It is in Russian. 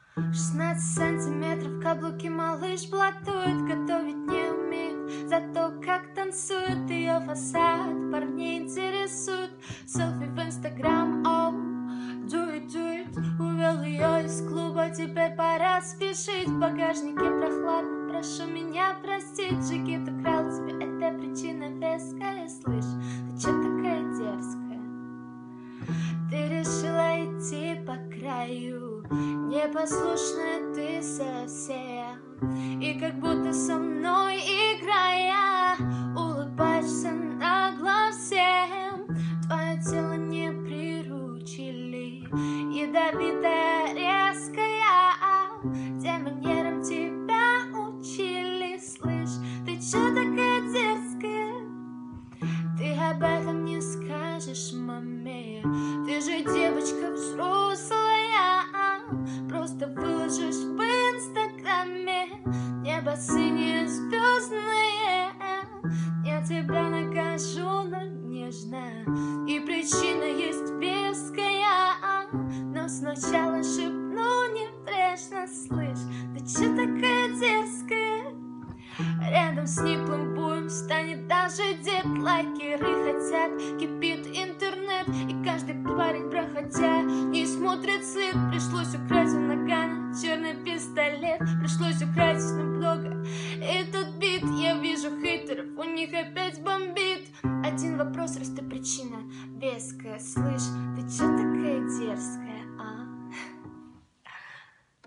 16 сантиметров, каблуки малыш блатует, готовить не умеет, зато как танцует. Ее фасад парней интересует, селфи в инстаграм, оу, do it, увел ее из клуба, теперь пора спешить. В багажнике прохладно, прошу меня простить. Джигит украл тебе, это причина веская. Слышь, ты че такая дерзкая? Ты решила идти по краю, непослушная ты совсем. И как будто со мной играя, улыбаешься нагло всем. Твое тело не приручили, ядовитая, резкая, тем манерам тебя учили. Слышь, ты че такая дерзкая? Ты об этом не скажешь маме, ты же девочка взрослая. Просто выложишь в инстаграме небо синее звездное. Я тебя накажу, но нежно, и причина есть веская. Но сначала шепну небрежно. Слышь, ты че такая дерзкая? Рядом с Ниплым буем станет даже дед. Лайкеры хотят, кипит интернет, и каждый парень, проходя, не смотрит след. Пришлось украсть на